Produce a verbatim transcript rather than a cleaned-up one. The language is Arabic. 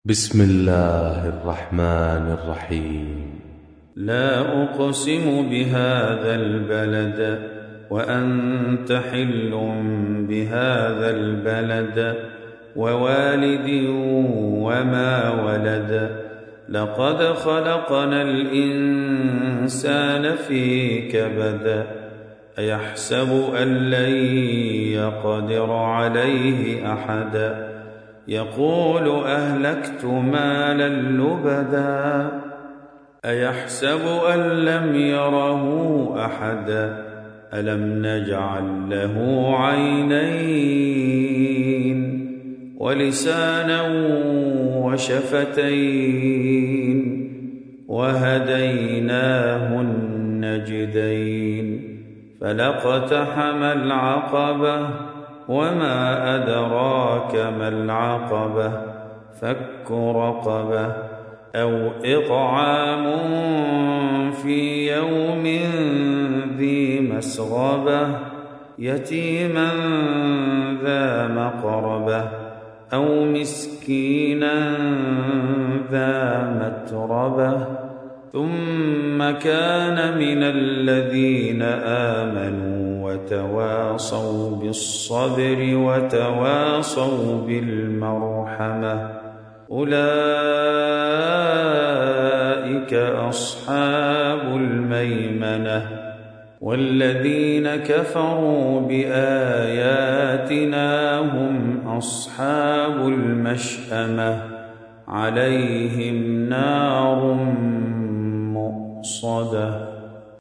بسم الله الرحمن الرحيم. لا أقسم بهذا البلد وأنت حل بهذا البلد ووالد وما ولد لقد خلقنا الإنسان في كبد أيحسب أن لن يقدر عليه أحد يقول أهلكت مالا لبدا أيحسب أن لم يره أحد ألم نجعل له عينين ولسانا وشفتين وهديناه النجدين فلاقتحم العقبة وما أدراك ما العقبة فك رقبة أو إطعام في يوم ذي مسغبة يتيما ذا مقربة أو مسكينا ذا متربة ثم كان من الذين آمنوا وتواصوا بالصبر وتواصوا بالمرحمة أولئك أصحاب الميمنة والذين كفروا بآياتنا هم أصحاب المشأمة عليهم نار مؤصدة.